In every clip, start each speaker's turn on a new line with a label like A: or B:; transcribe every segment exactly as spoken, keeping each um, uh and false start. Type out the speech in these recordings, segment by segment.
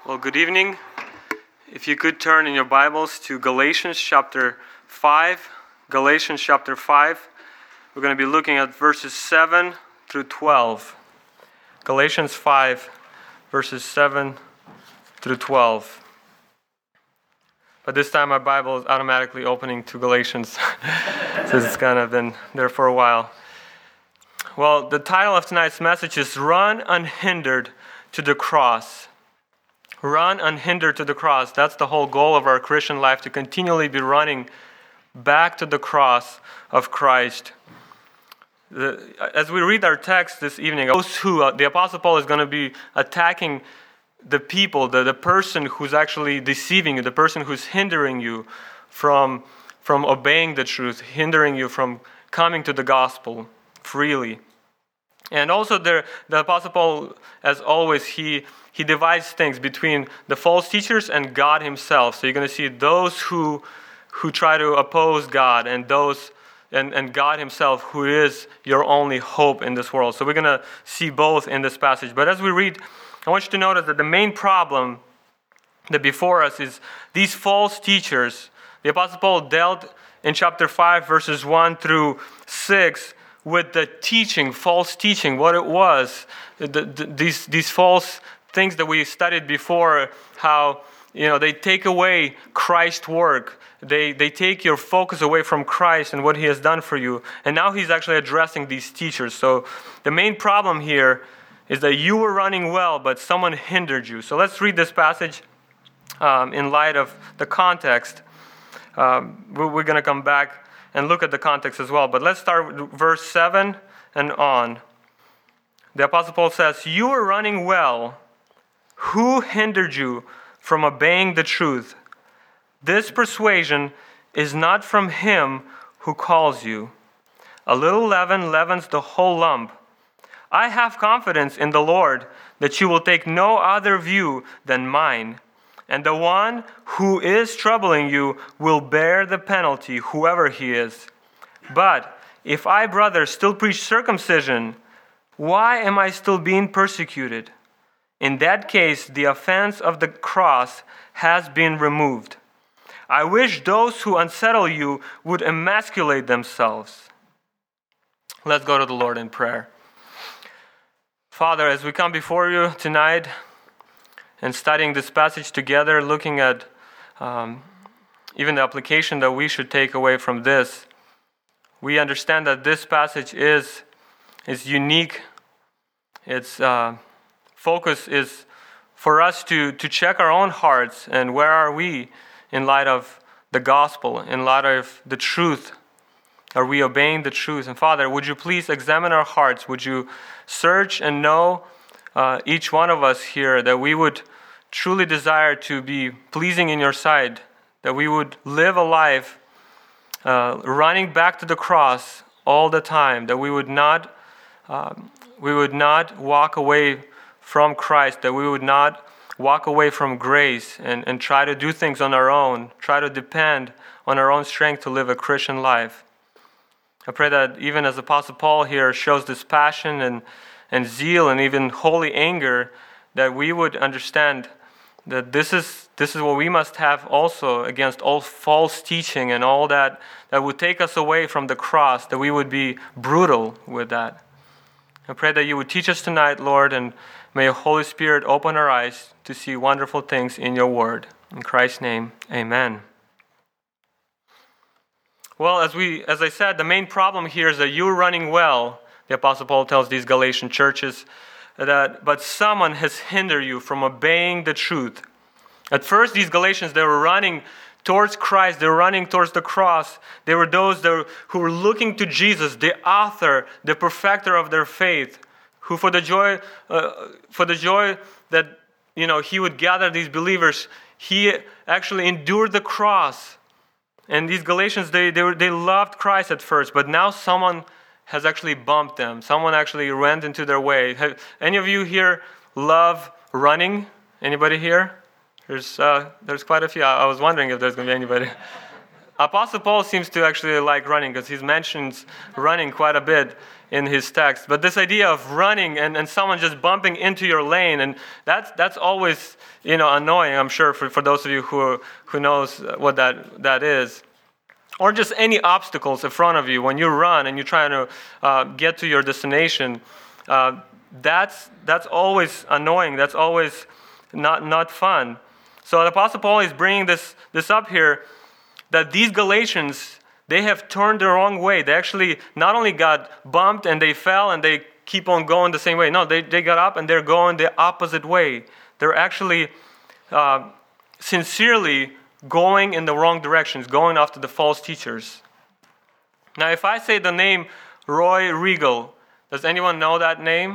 A: Well, good evening. If you could turn in your Bibles to Galatians chapter five. Galatians chapter five. We're going to be looking at verses seven through twelve. Galatians five, verses seven through twelve. But this time my Bible is automatically opening to Galatians, since it's kind of been there for a while. Well, the title of tonight's message is Run Unhindered to the Cross. Run unhindered to the cross. That's the whole goal of our Christian life, to continually be running back to the cross of Christ. The, as we read our text this evening, those who, uh, the Apostle Paul is going to be attacking the people, the, the person who's actually deceiving you, the person who's hindering you from, from obeying the truth, hindering you from coming to the gospel freely. And also there, the Apostle Paul, as always, he He divides things between the false teachers and God himself. So you're going to see those who who try to oppose God and those and, and God himself, who is your only hope in this world. So we're going to see both in this passage. But as we read, I want you to notice that the main problem that before us is these false teachers. The Apostle Paul dealt in chapter five, verses one through six, with the teaching, false teaching, what it was. The, the, these, these false things that we studied before, how, you know, they take away Christ's work. They they take your focus away from Christ and what he has done for you. And now he's actually addressing these teachers. So the main problem here is that you were running well, but someone hindered you. So let's read this passage um, in light of the context. Um, we're we're going to come back and look at the context as well. But let's start with verse seven and on. The Apostle Paul says, "You were running well. Who hindered you from obeying the truth? This persuasion is not from him who calls you. A little leaven leavens the whole lump. I have confidence in the Lord that you will take no other view than mine, and the one who is troubling you will bear the penalty, whoever he is. But if I, brother, still preach circumcision, why am I still being persecuted? In that case, the offense of the cross has been removed. I wish those who unsettle you would emasculate themselves." Let's go to the Lord in prayer. Father, as we come before you tonight and studying this passage together, looking at um, even the application that we should take away from this, we understand that this passage is, is unique. It's uh, focus is for us to, to check our own hearts and where are we in light of the gospel, in light of the truth. Are we obeying the truth? And Father, would you please examine our hearts? Would you search and know uh, each one of us here, that we would truly desire to be pleasing in your sight, that we would live a life uh, running back to the cross all the time, that we would not um, we would not walk away from Christ, that we would not walk away from grace and, and try to do things on our own, try to depend on our own strength to live a Christian life. I pray that even as Apostle Paul here shows this passion and, and zeal and even holy anger, that we would understand that this is this is what we must have also against all false teaching and all that that would take us away from the cross, that we would be brutal with that. I pray that you would teach us tonight, Lord, and may your Holy Spirit open our eyes to see wonderful things in your word. In Christ's name, amen. Well, as we, as I said, the main problem here is that you're running well. The Apostle Paul tells these Galatian churches that, but someone has hindered you from obeying the truth. At first, these Galatians, they were running towards Christ. They were running towards the cross. They were those that were, who were looking to Jesus, the author, the perfecter of their faith, who for the joy, uh, for the joy that, you know, he would gather these believers, he actually endured the cross. And these Galatians, they they, were, they loved Christ at first, but now someone has actually bumped them. Someone actually went into their way. Have any of you here love running? Anybody here? There's uh, there's quite a few. I was wondering if there's going to be anybody. Apostle Paul seems to actually like running because he mentions running quite a bit in his text. But this idea of running and, and someone just bumping into your lane, and that's that's always, you know, annoying, I'm sure, for, for those of you who who knows what that that is. Or just any obstacles in front of you when you run and you're trying to uh, get to your destination. Uh, that's that's always annoying. That's always not not fun. So the Apostle Paul is bringing this this up here, that these Galatians, they have turned the wrong way. They actually not only got bumped and they fell and they keep on going the same way. No, they, they got up and they're going the opposite way. They're actually uh, sincerely going in the wrong directions, going after the false teachers. Now, if I say the name Roy Regal, does anyone know that name?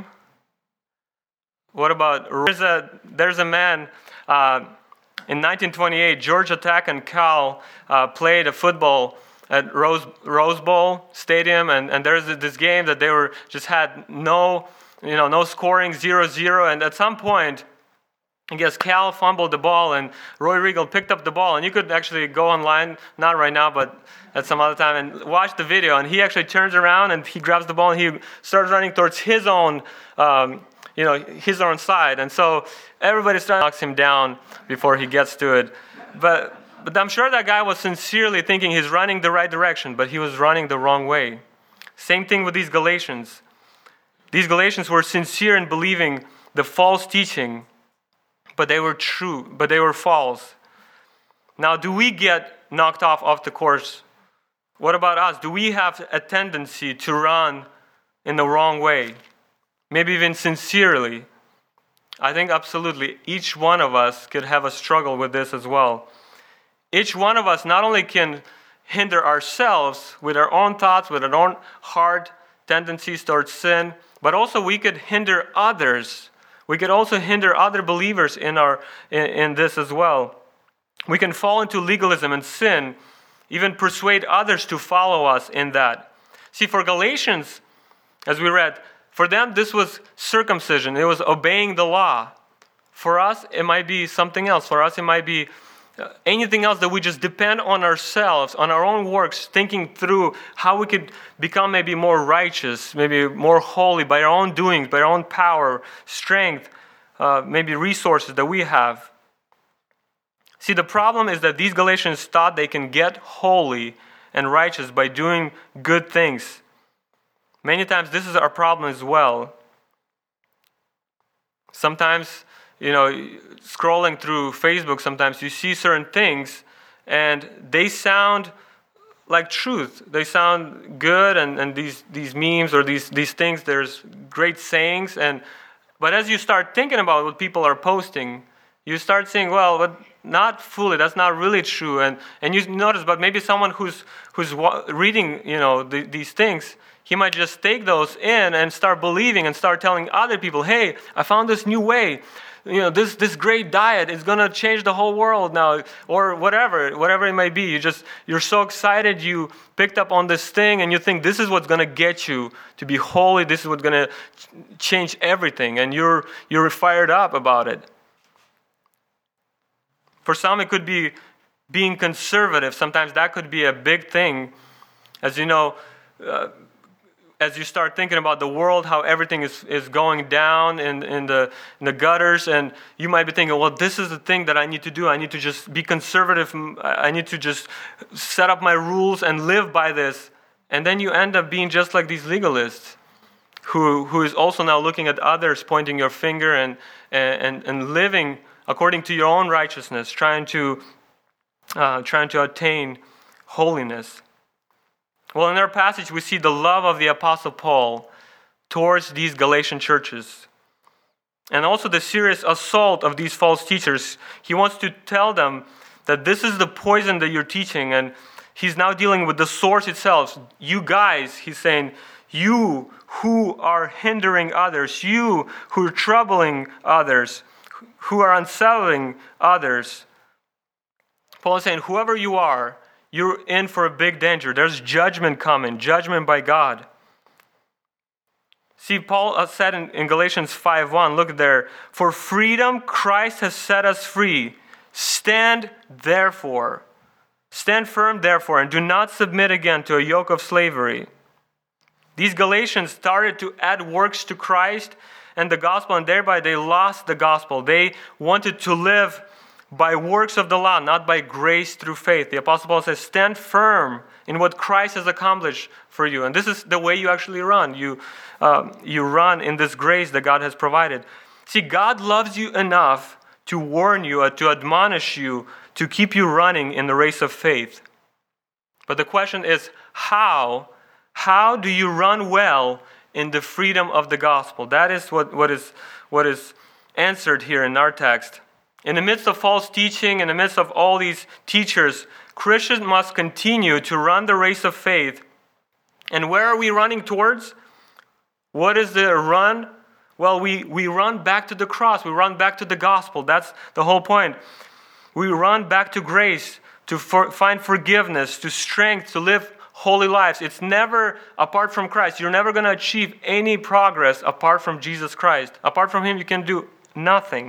A: What about, there's a, there's a man, uh, in nineteen twenty-eight, Georgia Tech and Cal uh, played a football at Rose Rose Bowl Stadium, and, and there's this game that they were just had no, you know, no scoring, zero zero, and at some point, I guess Cal fumbled the ball, and Roy Regal picked up the ball, and you could actually go online, not right now, but at some other time, and watch the video, and he actually turns around, and he grabs the ball, and he starts running towards his own, um, you know, his own side, and so everybody starts knocks him down before he gets to it, but but I'm sure that guy was sincerely thinking he's running the right direction, but he was running the wrong way. Same thing with these Galatians. These Galatians were sincere in believing the false teaching, but they were true, but they were false. Now, do we get knocked off off the course? What about us? Do we have a tendency to run in the wrong way? Maybe even sincerely? I think absolutely each one of us could have a struggle with this as well. Each one of us not only can hinder ourselves with our own thoughts, with our own hard tendencies towards sin, but also we could hinder others. We could also hinder other believers in our in, in this as well. We can fall into legalism and sin, even persuade others to follow us in that. See, for Galatians, as we read, for them this was circumcision. It was obeying the law. For us, it might be something else. For us, it might be anything else that we just depend on ourselves, on our own works, thinking through how we could become maybe more righteous, maybe more holy by our own doings, by our own power, strength, uh, maybe resources that we have. See, the problem is that these Galatians thought they can get holy and righteous by doing good things. Many times this is our problem as well. Sometimes, you know, scrolling through Facebook, sometimes you see certain things and they sound like truth. They sound good, and, and these, these memes or these, these things, there's great sayings. And but as you start thinking about what people are posting, you start saying, well, but not fully, that's not really true. And and you notice, but maybe someone who's who's reading, you know, the, these things, he might just take those in and start believing and start telling other people, hey, I found this new way. You know, this this great diet is going to change the whole world now, or whatever, whatever it may be. You just, you're so excited you picked up on this thing and you think this is what's going to get you to be holy. This is what's going to change everything. And you're you're fired up about it. For some, it could be being conservative. Sometimes that could be a big thing. As you know, uh, as you start thinking about the world, how everything is, is going down in, in, the, in the gutters, and you might be thinking, well, this is the thing that I need to do. I need to just be conservative. I need to just set up my rules and live by this. And then you end up being just like these legalists who, who is also now looking at others, pointing your finger and, and, and living according to your own righteousness, trying to, uh, trying to attain holiness. Well, in our passage, we see the love of the Apostle Paul towards these Galatian churches, and also the serious assault of these false teachers. He wants to tell them that this is the poison that you're teaching, and he's now dealing with the source itself. You guys, he's saying, you who are hindering others, you who are troubling others, who are unsettling others. Paul is saying, whoever you are, you're in for a big danger. There's judgment coming, judgment by God. See, Paul said in, in Galatians five one, look there, for freedom Christ has set us free. Stand therefore Stand firm, therefore, and do not submit again to a yoke of slavery. These Galatians started to add works to Christ and the gospel, and thereby they lost the gospel. They wanted to live by works of the law, not by grace through faith. The Apostle Paul says, stand firm in what Christ has accomplished for you. And this is the way you actually run. You, um, you run in this grace that God has provided. See, God loves you enough to warn you, uh, to admonish you, to keep you running in the race of faith. But the question is, how? How do you run well in the freedom of the gospel? That is what, what is what is answered here in our text. In the midst of false teaching, in the midst of all these teachers, Christians must continue to run the race of faith. And where are we running towards? What is the run? Well, we, we run back to the cross. We run back to the gospel. That's the whole point. We run back to grace, to for, find forgiveness, to strength, to live holy lives. It's never apart from Christ. You're never going to achieve any progress apart from Jesus Christ. Apart from Him, you can do nothing.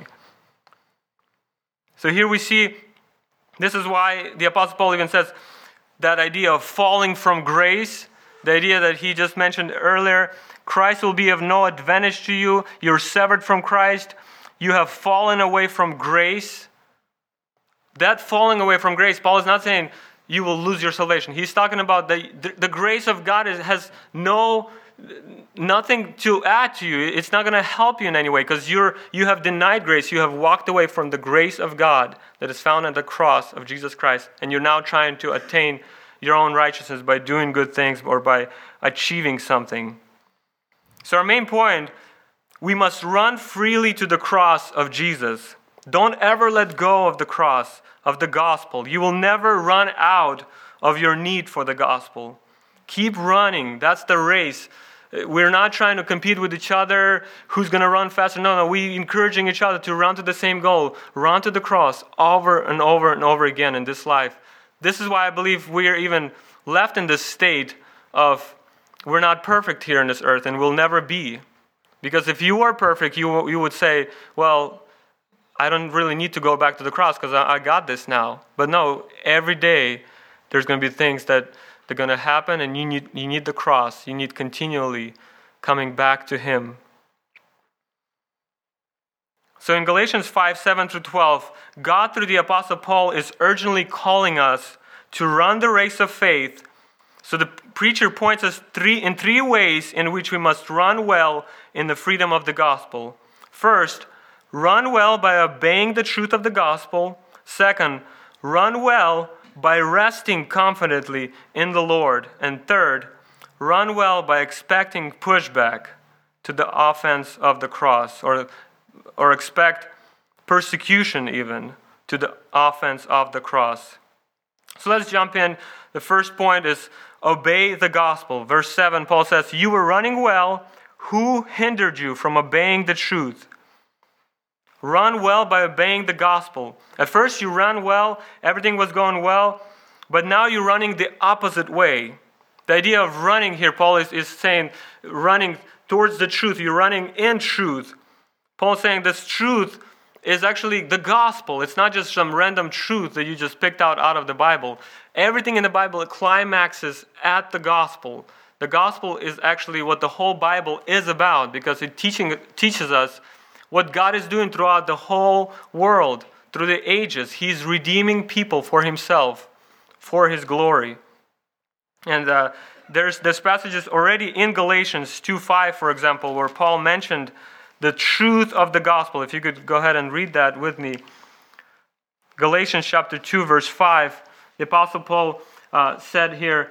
A: So here we see, this is why the Apostle Paul even says that idea of falling from grace, the idea that he just mentioned earlier, Christ will be of no advantage to you. You're severed from Christ. You have fallen away from grace. That falling away from grace, Paul is not saying you will lose your salvation. He's talking about the, the, the grace of God is, has no nothing to add to you. It's not going to help you in any way because you're you have denied grace. You have walked away from the grace of God that is found at the cross of Jesus Christ, and you're now trying to attain your own righteousness by doing good things or by achieving something. So our main point, we must run freely to the cross of Jesus. Don't ever let go of the cross, of the gospel. You will never run out of your need for the gospel. Keep running. That's the race. We're not trying to compete with each other. Who's going to run faster? No, no. We're encouraging each other to run to the same goal. Run to the cross over and over and over again in this life. This is why I believe we are even left in this state of we're not perfect here on this earth and we'll never be. Because if you were perfect, you, you would say, well, I don't really need to go back to the cross because I, I got this now. But no, every day there's going to be things that they're going to happen, and you need you need the cross. You need continually coming back to Him. So in Galatians five, seven through twelve, God through the Apostle Paul is urgently calling us to run the race of faith. So the preacher points us three in three ways in which we must run well in the freedom of the gospel. First, run well by obeying the truth of the gospel. Second, run well by resting confidently in the Lord. And third, run well by expecting pushback to the offense of the cross, or, or expect persecution even to the offense of the cross. So let's jump in. The first point is obey the gospel. Verse seven, Paul says, you were running well. Who hindered you from obeying the truth? Run well by obeying the gospel. At first you ran well, everything was going well, but now you're running the opposite way. The idea of running here, Paul is, is saying, running towards the truth. You're running in truth. Paul's saying this truth is actually the gospel. It's not just some random truth that you just picked out out of the Bible. Everything in the Bible climaxes at the gospel. The gospel is actually what the whole Bible is about because it teaching, teaches us what God is doing throughout the whole world, through the ages. He's redeeming people for Himself, for His glory. And uh, there's this passages already in Galatians two five, for example, where Paul mentioned the truth of the gospel. If you could go ahead and read that with me. Galatians chapter two, verse five, the Apostle Paul uh, said here,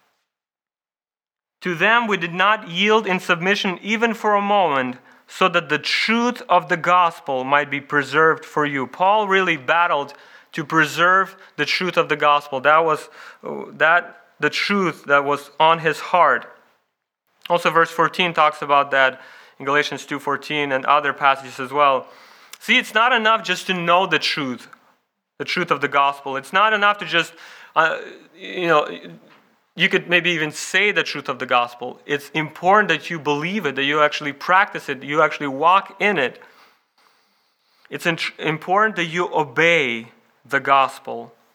A: to them we did not yield in submission even for a moment, so that the truth of the gospel might be preserved for you. Paul really battled to preserve the truth of the gospel. That was that the truth that was on his heart. Also, verse fourteen talks about that in Galatians two fourteen and other passages as well. See, it's not enough just to know the truth, the truth of the gospel. It's not enough to just, uh, you know, you could maybe even say the truth of the gospel. It's important that you believe it, that you actually practice it, you actually walk in it. It's important that you obey the gospel.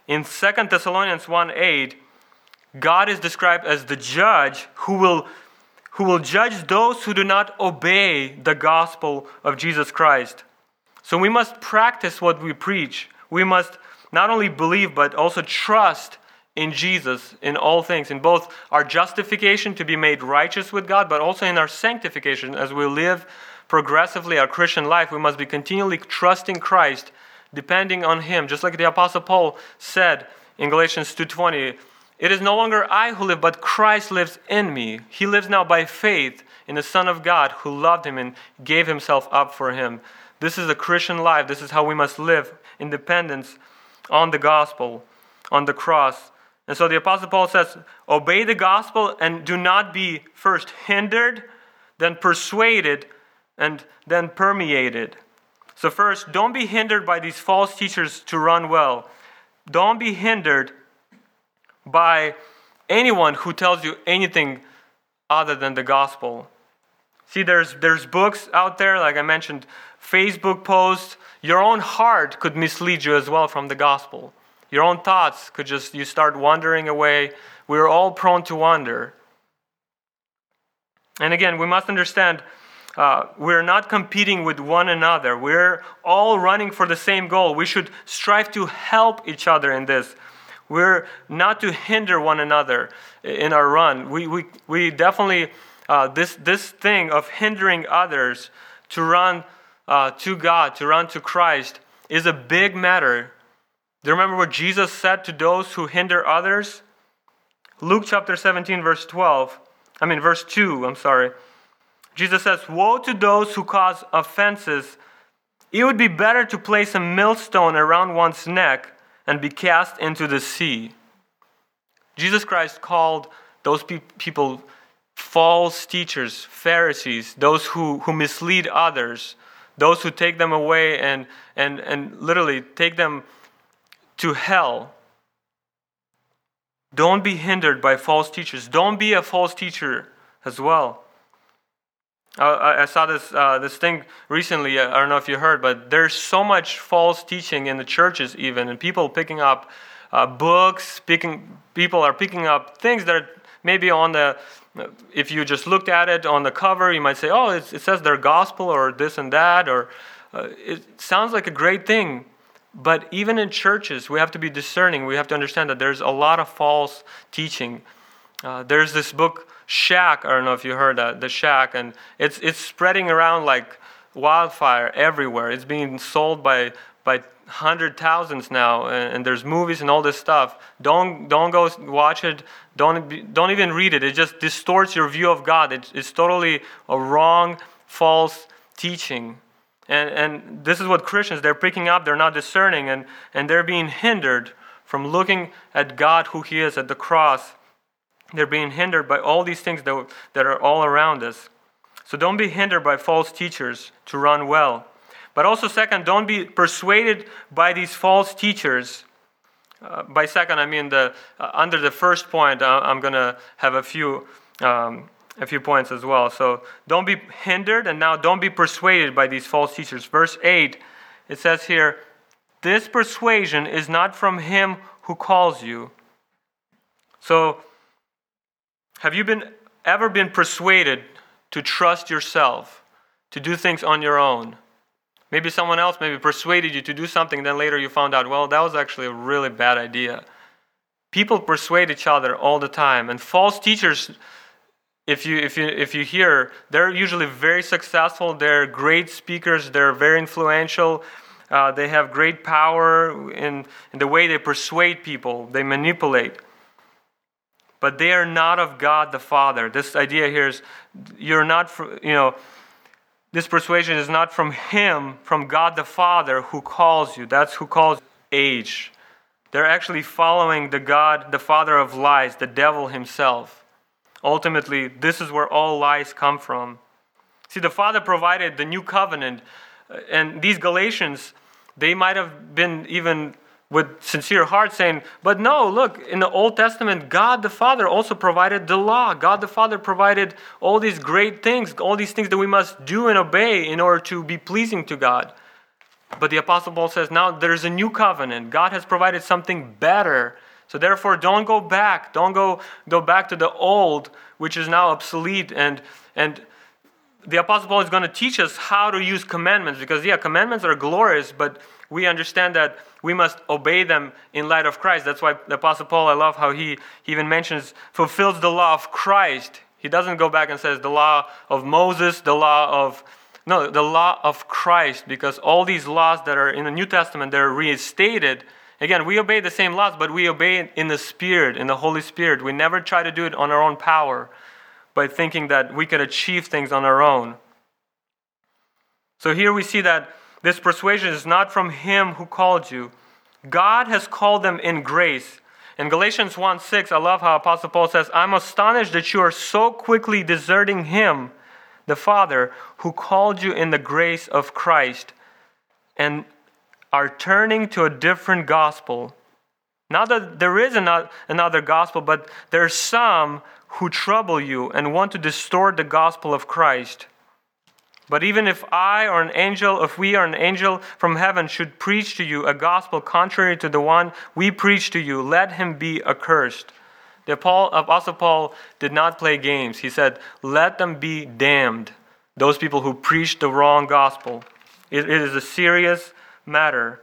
A: In Second Thessalonians one eight, God is described as the judge who will, who will judge those who do not obey the gospel of Jesus Christ. So we must practice what we preach. We must not only believe, but also trust in Jesus in all things, in both our justification to be made righteous with God, but also in our sanctification. As we live progressively our Christian life, we must be continually trusting Christ, depending on Him. Just like the Apostle Paul said in Galatians two twenty, it is no longer I who live, but Christ lives in me. He lives now by faith in the Son of God who loved him and gave himself up for him. This is the Christian life. This is how we must live in dependence on the gospel, on the cross. And so the Apostle Paul says, obey the gospel and do not be first hindered, then persuaded, and then permeated. So first, don't be hindered by these false teachers to run well. Don't be hindered by anyone who tells you anything other than the gospel. See, there's there's books out there, like I mentioned, Facebook posts. Your own heart could mislead you as well from the gospel. Your own thoughts could just, you start wandering away. We're all prone to wander. And again, we must understand, uh, we're not competing with one another. We're all running for the same goal. We should strive to help each other in this. We're not to hinder one another in our run. We we we definitely, uh, this this thing of hindering others to run uh, to God, to run to Christ, is a big matter. Do you remember what Jesus said to those who hinder others? Luke chapter seventeen, verse twelve. I mean, verse two, I'm sorry. Jesus says, woe to those who cause offenses. It would be better to place a millstone around one's neck and be cast into the sea. Jesus Christ called those pe- people false teachers, Pharisees, those who, who mislead others, those who take them away and, and, and literally take them to hell. Don't be hindered by false teachers. Don't be a false teacher as well. Uh, I saw this uh, this thing recently. I don't know if you heard, but there's so much false teaching in the churches even, and people picking up uh, books, picking people are picking up things that are maybe on the, if you just looked at it on the cover, you might say, oh, it's, it says their gospel or this and that, or uh, it sounds like a great thing. But even in churches, we have to be discerning. We have to understand that there's a lot of false teaching. Uh, there's this book, Shack. I don't know if you heard that, the Shack, and it's it's spreading around like wildfire everywhere. It's being sold by by hundred thousands now, and, and there's movies and all this stuff. Don't don't go watch it. Don't be, don't even read it. It just distorts your view of God. It, it's totally a wrong, false teaching. And and this is what Christians, they're picking up. They're not discerning, and and they're being hindered from looking at God, who He is, at the cross. They're being hindered by all these things that, that are all around us. So don't be hindered by false teachers to run well. But also, second, don't be persuaded by these false teachers. Uh, by second, I mean the uh, under the first point. Uh, I'm going to have a few um, a few points as well. So don't be hindered, and now don't be persuaded by these false teachers. Verse eight, it says here, "This persuasion is not from Him who calls you." So, have you been ever been persuaded to trust yourself, to do things on your own? Maybe someone else maybe persuaded you to do something, then later you found out, well, that was actually a really bad idea. People persuade each other all the time, and false teachers, if you if you if you hear, they're usually very successful. They're great speakers. They're very influential. Uh, they have great power in, in the way they persuade people. They manipulate. But they are not of God the Father. This idea here is, you're not, you know, this persuasion is not from Him, from God the Father who calls you. That's who calls age. They're actually following the God, the father of lies, the devil himself. Ultimately, this is where all lies come from. See, the Father provided the new covenant, and these Galatians, they might have been even with sincere heart saying, but no, look, in the Old Testament, God the Father also provided the law. God the Father provided all these great things, all these things that we must do and obey in order to be pleasing to God. But the Apostle Paul says, now there's a new covenant. God has provided something better. So therefore, don't go back. Don't go, go back to the old, which is now obsolete. And, and the Apostle Paul is going to teach us how to use commandments. Because, yeah, commandments are glorious, but we understand that we must obey them in light of Christ. That's why the Apostle Paul, I love how he, he even mentions, fulfills the law of Christ. He doesn't go back and says the law of Moses, the law of... No, the law of Christ, because all these laws that are in the New Testament, they're restated. Again, we obey the same laws, but we obey it in the Spirit, in the Holy Spirit. We never try to do it on our own power by thinking that we can achieve things on our own. So here we see that this persuasion is not from Him who called you. God has called them in grace. In Galatians one six, I love how Apostle Paul says, I'm astonished that you are so quickly deserting Him, the Father, who called you in the grace of Christ, and are turning to a different gospel. Not that there is another gospel, but there are some who trouble you and want to distort the gospel of Christ. But even if I or an angel, if we or an angel from heaven should preach to you a gospel contrary to the one we preach to you, let him be accursed. The Apostle Paul did not play games. He said, let them be damned, those people who preach the wrong gospel. It, it is a serious matter.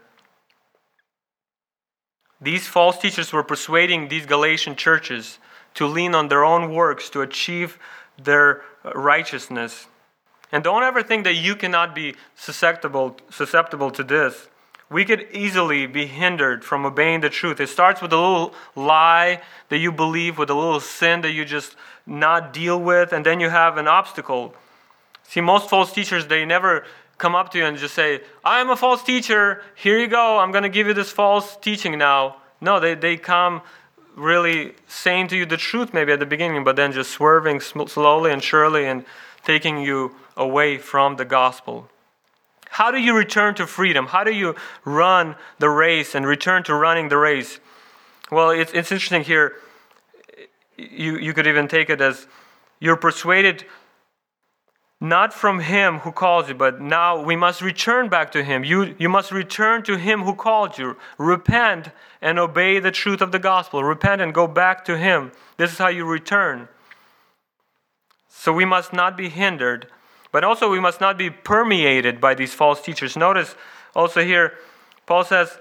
A: These false teachers were persuading these Galatian churches to lean on their own works to achieve their righteousness. And don't ever think that you cannot be susceptible, susceptible to this. We could easily be hindered from obeying the truth. It starts with a little lie that you believe, with a little sin that you just not deal with, and then you have an obstacle. See, most false teachers, they never come up to you and just say, I am a false teacher, here you go, I'm going to give you this false teaching now. No, they, they come really saying to you the truth maybe at the beginning, but then just swerving slowly and surely and taking you away from the gospel. How do you return to freedom? How do you run the race and return to running the race? Well, it's it's interesting here. You, you could even take it as you're persuaded not from Him who calls you, but now we must return back to Him. You, you must return to Him who called you. Repent and obey the truth of the gospel. Repent and go back to Him. This is how you return. So we must not be hindered. But also we must not be permeated by these false teachers. Notice also here, Paul says,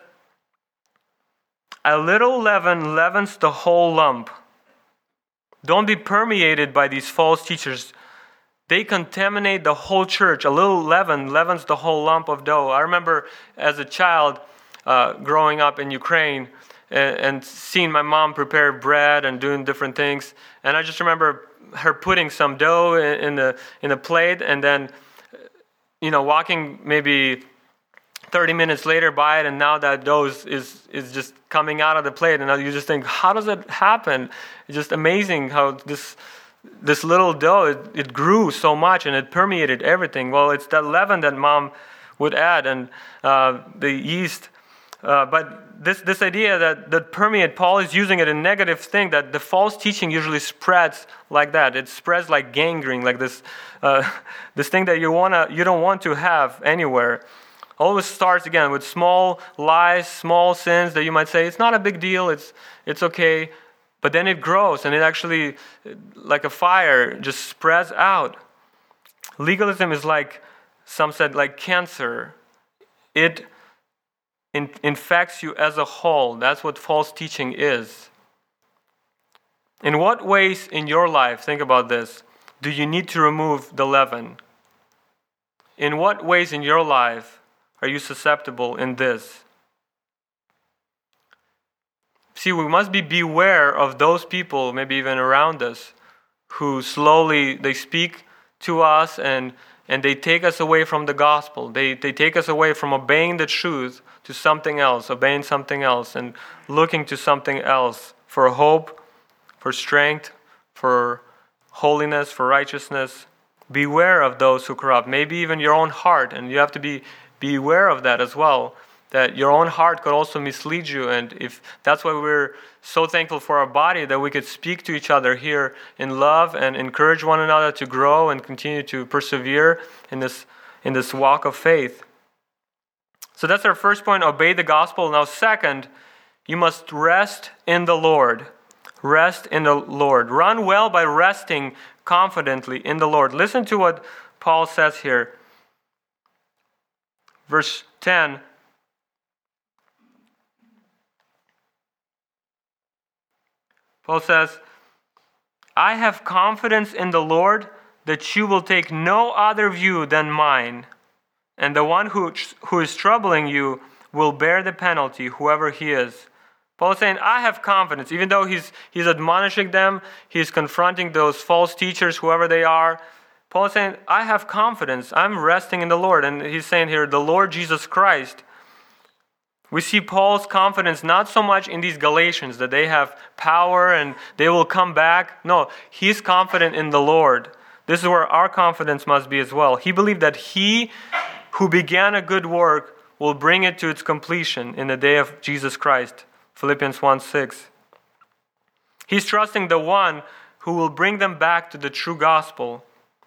A: a little leaven leavens the whole lump. Don't be permeated by these false teachers. They contaminate the whole church. A little leaven leavens the whole lump of dough. I remember as a child uh, growing up in Ukraine and, and seeing my mom prepare bread and doing different things. And I just remember her putting some dough in, in the in the plate, and then, you know, walking maybe thirty minutes later by it, and now that dough is, is, is just coming out of the plate, and you just think, how does it happen? It's just amazing how this this little dough, it, it grew so much and it permeated everything. Well, it's that leaven that mom would add, and uh, the yeast. Uh, but this this idea that, that permeate, Paul is using it in a negative thing, that the false teaching usually spreads like that. It spreads like gangrene, like this uh, this thing that you wanna you don't want to have anywhere. Always starts again with small lies, small sins that you might say, it's not a big deal, it's it's okay. But then it grows, and it actually, like a fire, just spreads out. Legalism is like, some said, like cancer. It in, infects you as a whole. That's what false teaching is. In what ways in your life, think about this, do you need to remove the leaven? In what ways in your life are you susceptible in this? See, we must be beware of those people, maybe even around us, who slowly, they speak to us and, and they take us away from the gospel. They, they take us away from obeying the truth to something else, obeying something else, and looking to something else for hope, for strength, for holiness, for righteousness. Beware of those who corrupt, maybe even your own heart, and you have to be beware of that as well. That your own heart could also mislead you, and if that's why we're so thankful for our body, that we could speak to each other here in love and encourage one another to grow and continue to persevere in this in this walk of faith. So that's our first point, obey the gospel. Now second, you must rest in the Lord. Rest in the Lord. Run well by resting confidently in the Lord. Listen to what Paul says here. Verse ten. Paul says, I have confidence in the Lord that you will take no other view than mine, and the one who, who is troubling you will bear the penalty, whoever he is. Paul is saying, I have confidence. Even though he's, he's admonishing them, he's confronting those false teachers, whoever they are. Paul is saying, I have confidence. I'm resting in the Lord. And he's saying here, the Lord Jesus Christ. We see Paul's confidence not so much in these Galatians, that they have power and they will come back. No, he's confident in the Lord. This is where our confidence must be as well. He believed that he who began a good work will bring it to its completion in the day of Jesus Christ. Philippians one six. He's trusting the one who will bring them back to the true gospel.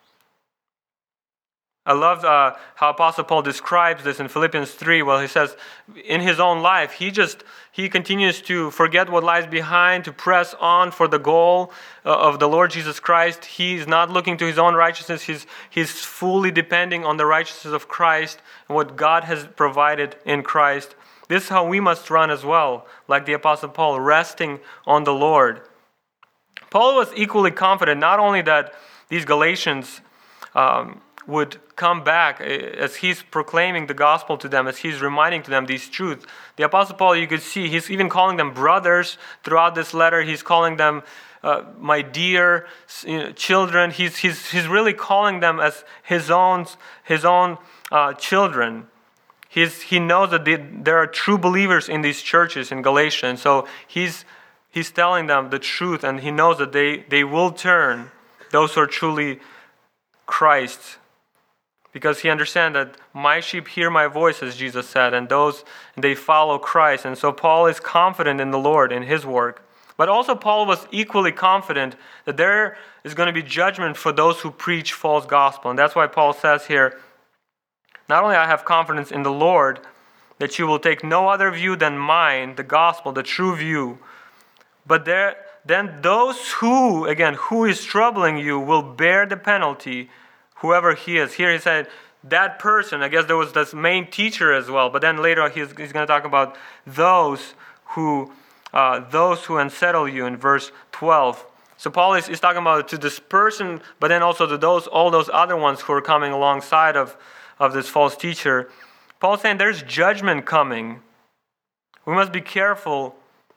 A: I love uh, how Apostle Paul describes this in Philippians three. Well, he says, in his own life, he just he continues to forget what lies behind, to press on for the goal uh, of the Lord Jesus Christ. He's not looking to his own righteousness. He's he's fully depending on the righteousness of Christ and what God has provided in Christ. This is how we must run as well, like the Apostle Paul, resting on the Lord. Paul was equally confident not only that these Galatians um, would come back as he's proclaiming the gospel to them, as he's reminding to them these truths. The Apostle Paul, you could see, he's even calling them brothers throughout this letter. He's calling them uh, my dear you know, children. He's, he's, he's really calling them as his own, his own uh, children. He's, he knows that they, there are true believers in these churches in Galatia. And so he's, he's telling them the truth, and he knows that they, they will turn, those who are truly Christ's. Because he understands that my sheep hear my voice, as Jesus said, and those, they follow Christ. And so Paul is confident in the Lord, in his work. But also Paul was equally confident that there is going to be judgment for those who preach false gospel. And that's why Paul says here, not only I have confidence in the Lord, that you will take no other view than mine, the gospel, the true view, but there, then those who, again, who is troubling you will bear the penalty, whoever he is. Here he said, that person, I guess there was this main teacher as well, but then later he's, he's going to talk about those who uh, those who unsettle you in verse twelve. So Paul is, is talking about to this person, but then also to those all those other ones who are coming alongside of, of this false teacher. Paul's saying there's judgment coming. We must be careful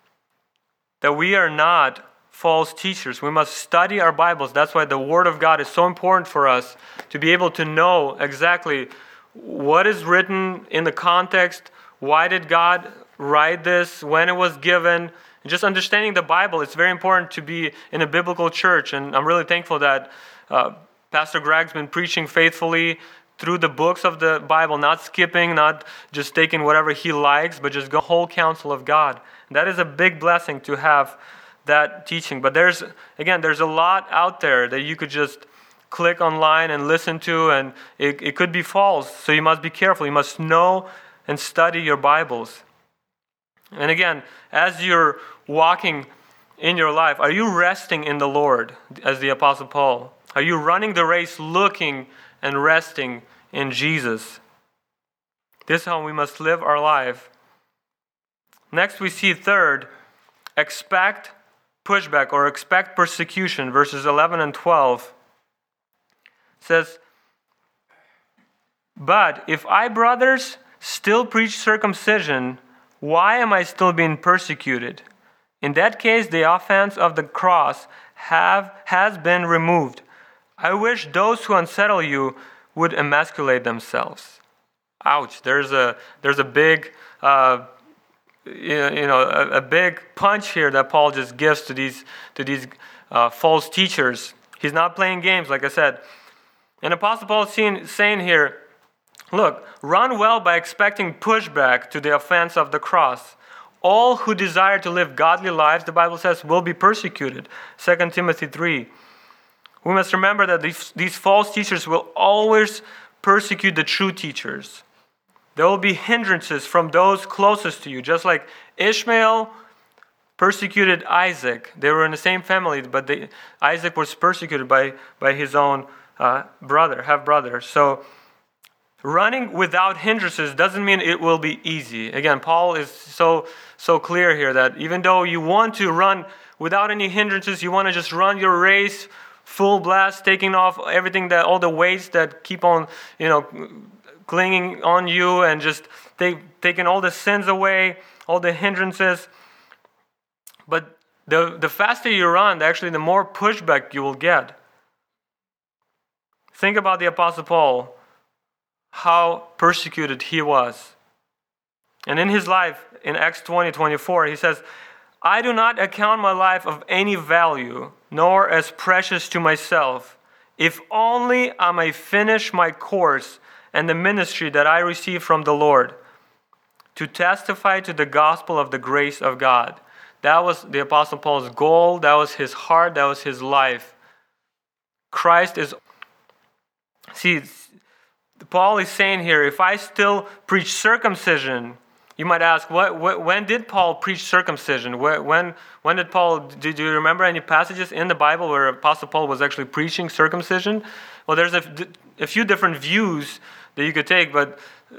A: that we are not false teachers. We must study our Bibles. That's why the Word of God is so important for us, to be able to know exactly what is written in the context, why did God write this, when it was given. And just understanding the Bible, it's very important to be in a biblical church. And I'm really thankful that uh, Pastor Greg's been preaching faithfully through the books of the Bible, not skipping, not just taking whatever he likes, but just go whole counsel of God. And that is a big blessing to have that teaching. But there's, again, there's a lot out there that you could just click online and listen to, and it, it could be false. So you must be careful. You must know and study your Bibles. And again, as you're walking in your life, are you resting in the Lord, as the Apostle Paul? Are you running the race looking and resting in Jesus? This is how we must live our life. Next we see third, expect pushback or expect persecution. Verses eleven and twelve says, but if I, brothers, still preach circumcision, why am I still being persecuted? In that case, the offense of the cross have has been removed. I wish those who unsettle you would emasculate themselves. Ouch! There's a there's a big uh, you know a, a big punch here that Paul just gives to these to these uh, false teachers. He's not playing games, like I said. And Apostle Paul is saying, saying here, look, run well by expecting pushback to the offense of the cross. All who desire to live godly lives, the Bible says, will be persecuted. Second Timothy three. We must remember that these, these false teachers will always persecute the true teachers. There will be hindrances from those closest to you, just like Ishmael persecuted Isaac. They were in the same family, but they, Isaac was persecuted by, by his own uh, brother, half-brother. So running without hindrances doesn't mean it will be easy. Again, Paul is so so clear here that even though you want to run without any hindrances, you want to just run your race full blast, taking off everything that all the weights that keep on, you know, clinging on you, and just take, taking all the sins away, all the hindrances. But the the faster you run, actually, the more pushback you will get. Think about the Apostle Paul, how persecuted he was. And in his life, in Acts twenty twenty-four, he says, I do not account my life of any value, nor as precious to myself, if only I may finish my course and the ministry that I received from the Lord, to testify to the gospel of the grace of God. That was the Apostle Paul's goal. That was his heart. That was his life. Christ is... See, Paul is saying here, if I still preach circumcision, you might ask, what, what, when did Paul preach circumcision? When, when did Paul, did you remember any passages in the Bible where Apostle Paul was actually preaching circumcision? Well, there's a, a few different views that you could take, but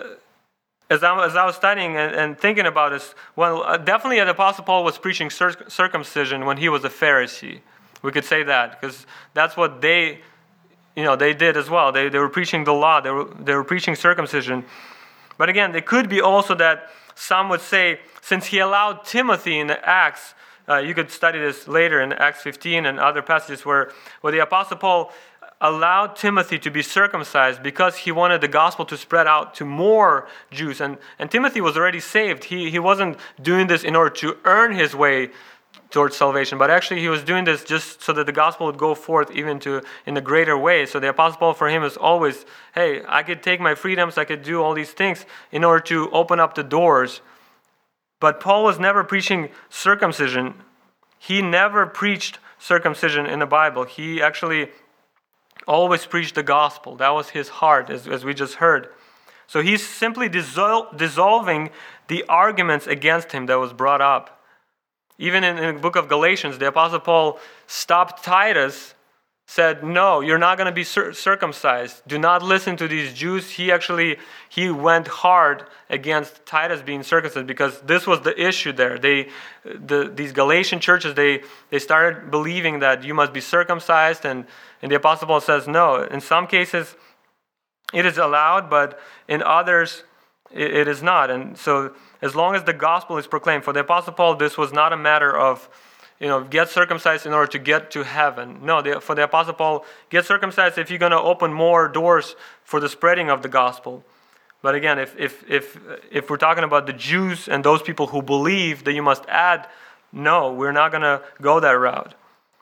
A: as I, as I was studying and, and thinking about this, well, uh, definitely the Apostle Paul was preaching cir- circumcision when he was a Pharisee. We could say that, because that's what they, you know, they did as well. They, they were preaching the law. They were, they were preaching circumcision. But again, it could be also that some would say, since he allowed Timothy in the Acts, uh, you could study this later in Acts fifteen and other passages where, where the Apostle Paul allowed Timothy to be circumcised because he wanted the gospel to spread out to more Jews. And, and Timothy was already saved. He, he wasn't doing this in order to earn his way towards salvation, but actually he was doing this just so that the gospel would go forth even to in a greater way. So the Apostle Paul for him is always, hey, I could take my freedoms, I could do all these things in order to open up the doors. But Paul was never preaching circumcision. He never preached circumcision in the Bible. He actually always preached the gospel. That was his heart, as, as we just heard. So he's simply dissol- dissolving the arguments against him that was brought up. Even in, in the book of Galatians, the Apostle Paul stopped Titus, said, no, you're not going to be cir- circumcised. Do not listen to these Jews. He actually, he went hard against Titus being circumcised because this was the issue there. They, the, these Galatian churches, they, they started believing that you must be circumcised, and, and the Apostle Paul says, no. In some cases, it is allowed, but in others, it, it is not. And so as long as the gospel is proclaimed, for the Apostle Paul, this was not a matter of, you know, get circumcised in order to get to heaven. No, the, for the Apostle Paul, get circumcised if you're going to open more doors for the spreading of the gospel. But again, if if if if we're talking about the Jews and those people who believe that you must add, no, we're not going to go that route.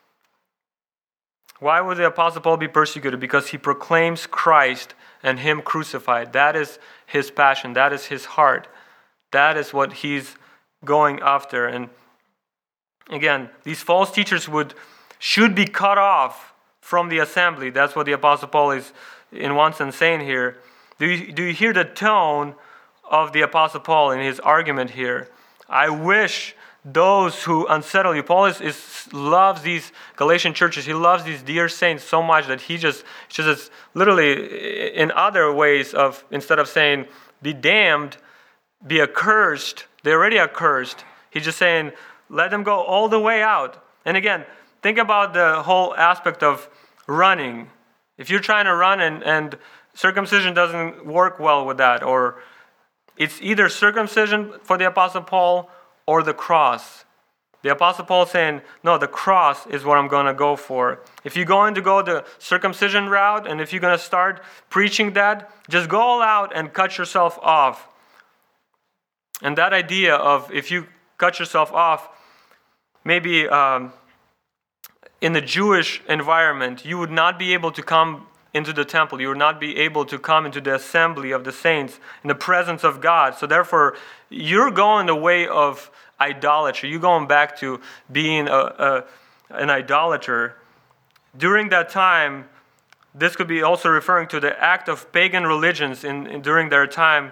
A: Why would the Apostle Paul be persecuted? Because he proclaims Christ and him crucified. That is his passion. That is his heart. That is what he's going after. And again, these false teachers would should be cut off from the assembly. That's what the Apostle Paul is, in one sense, saying here. Do you, do you hear the tone of the Apostle Paul in his argument here? I wish those who unsettle you. Paul is, is loves these Galatian churches. He loves these dear saints so much that he just, just literally in other ways of, instead of saying, be damned, be accursed. They're already accursed. He's just saying, let them go all the way out. And again, think about the whole aspect of running. If you're trying to run and, and circumcision doesn't work well with that, or it's either circumcision for the Apostle Paul or the cross. The Apostle Paul saying, no, the cross is what I'm going to go for. If you're going to go the circumcision route, and if you're going to start preaching that, just go all out and cut yourself off. And that idea of if you cut yourself off, maybe um, in the Jewish environment, you would not be able to come into the temple. You would not be able to come into the assembly of the saints in the presence of God. So therefore, you're going the way of idolatry. You're going back to being a, a, an idolater. During that time, this could be also referring to the act of pagan religions in, in during their time.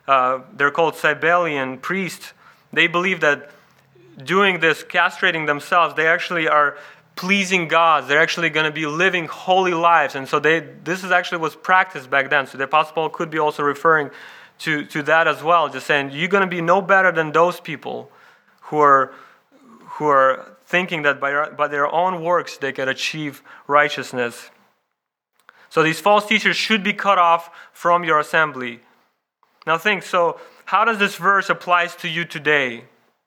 A: uh, they're called Cybelian priests, they believe that doing this, castrating themselves, they actually are pleasing God. They're actually going to be living holy lives. And so they this is actually was practiced back then. So the Apostle Paul could be also referring to, to that as well, just saying, you're going to be no better than those people who are who are thinking that by, by their own works they can achieve righteousness. So these false teachers should be cut off from your assembly. Now think, so how does this verse apply to you today?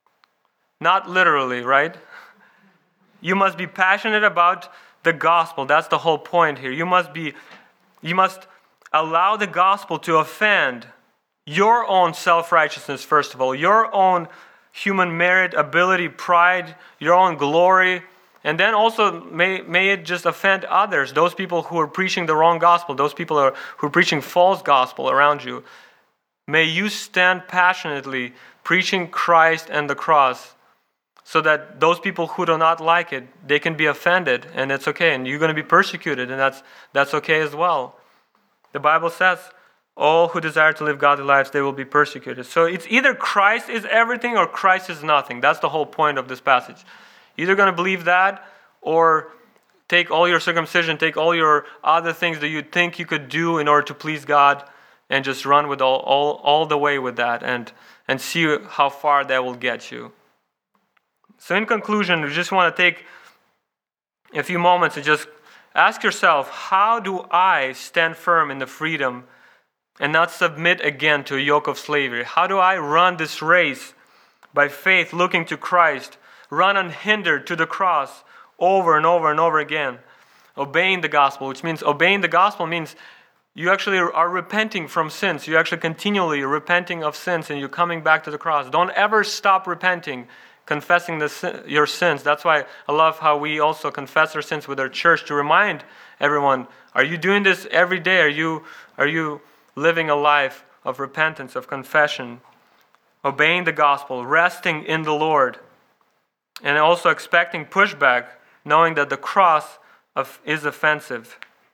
A: Not literally, right? You must be passionate about the gospel. That's the whole point here. You must be, you must allow the gospel to offend your own self-righteousness, first of all, your own human merit, ability, pride, your own glory, and then also may, may it just offend others, those people who are preaching the wrong gospel, those people who are, who are preaching false gospel around you. May you stand passionately preaching Christ and the cross, so that those people who do not like it, they can be offended, and it's okay, and you're going to be persecuted, and that's that's okay as well. The Bible says, all who desire to live godly lives, they will be persecuted. So it's either Christ is everything or Christ is nothing. That's the whole point of this passage. You're either going to believe that, or take all your circumcision, take all your other things that you think you could do in order to please God, and just run with all all, all the way with that, and, and see how far that will get you. So in conclusion, we just want to take a few moments and just ask yourself, how do I stand firm in the freedom and not submit again to a yoke of slavery? How do I run this race by faith, looking to Christ, run unhindered to the cross over and over and over again, obeying the gospel, which means obeying the gospel means you actually are repenting from sins. You're actually continually repenting of sins, and you're coming back to the cross. Don't ever stop repenting, confessing the, your sins. That's why I love how we also confess our sins with our church, to remind everyone, are you doing this every day? Are you, are you living a life of repentance, of confession, obeying the gospel, resting in the Lord, and also expecting pushback, knowing that the cross of, is offensive?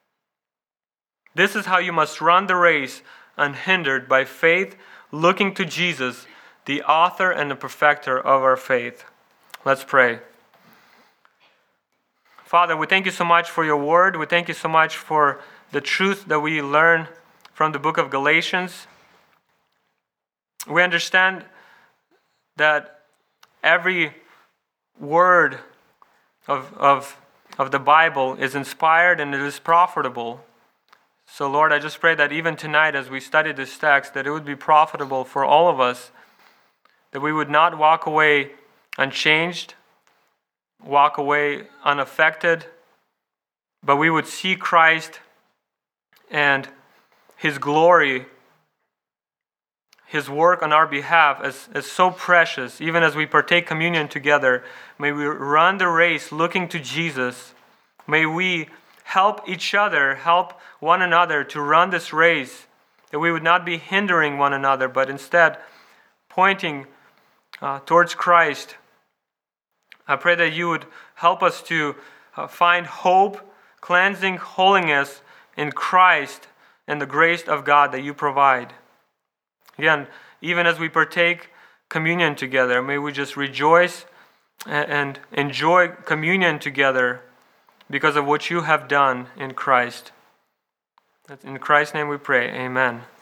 A: This is how you must run the race, unhindered by faith, looking to Jesus, the author and the perfecter of our faith. Let's pray. Father, we thank you so much for your word. We thank you so much for the truth that we learn from the book of Galatians. We understand that every word of, of, of the Bible is inspired and it is profitable. So Lord, I just pray that even tonight as we study this text, that it would be profitable for all of us, that we would not walk away unchanged, walk away unaffected, but we would see Christ and His glory, His work on our behalf as, as so precious. Even as we partake communion together, may we run the race looking to Jesus. May we help each other, help one another to run this race, that we would not be hindering one another, but instead pointing uh, towards Christ. I pray that you would help us to uh, find hope, cleansing, holiness in Christ and the grace of God that you provide. Again, even as we partake communion together, may we just rejoice and enjoy communion together because of what you have done in Christ. In Christ's name we pray. Amen.